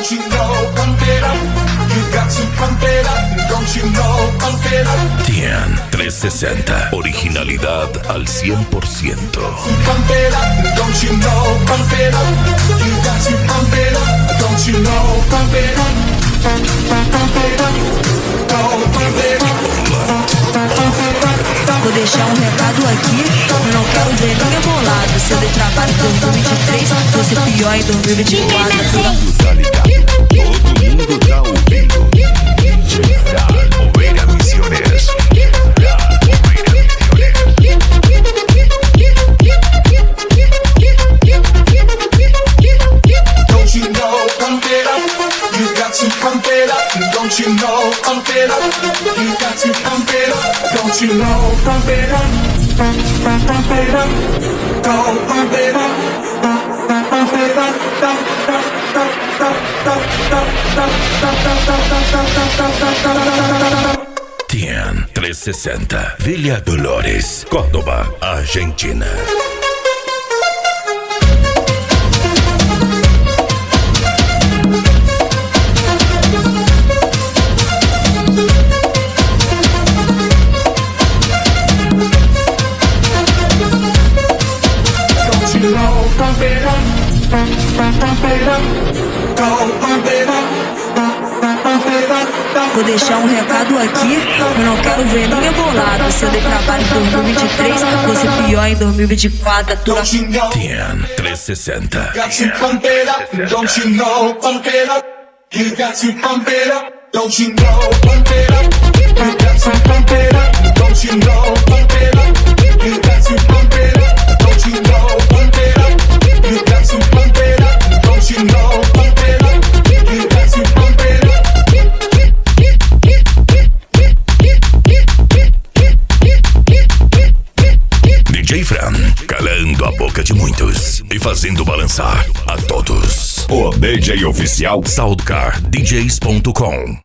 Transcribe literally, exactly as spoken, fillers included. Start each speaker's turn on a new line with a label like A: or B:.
A: Don't you know, pump it up. You got to pump it up. Don't you know, pump it up.
B: T N trescientos sesenta, originalidad al cien por ciento.
A: Pump it up. Don't you know, pump it up. You got to pump it up. Don't you know, pump it up. Pump it up. Oh, pump it up.
C: Vou deixar um recado aqui. Eu não quero ver ninguém bolado. Se eu der trabalho em dois mil e vinte e três, vou ser pior em dois mil e vinte e quatro.
B: Tá ligado? Todo mundo tá ouvindo. Oveja Misiones.
A: Don't you know, pump it up. You got to pump it up. Don't you know, pump it up. You got to pump it up. Don't you know, pump it up. Pump, pump, pump it up. Go pump it up. Pump it up. Dump, dump, dump, dump, dump, dump, dump, dump, dump, dump, dump, dump, dump.
B: T N trescientos sesenta, Villa Dolores, Córdoba, Argentina.
A: Pump it up, pump, pump, pump it up, go pump it up, pump, pump it up.
C: Vou deixar um recado aqui. Eu não quero ver ninguém bolado. Se eu der trabalho em dois mil e vinte e três, vou ser pior em dois mil e vinte e quatro.
A: Don't you know,
B: T N trezentos e sessenta.
A: got to pump it up. Don't you know, pump it up. You got to pump it up. Don't you know, pump it up. You got to pump it up. Don't you know, pump it up. You got to pump it up. Don't you know, pump it up. You got to pump it up. Don't you know, pump it up. You got to pump it up.
B: D J Fran, calando a boca de muitos e fazendo balançar a todos. O D J oficial Soundcar D Js ponto com.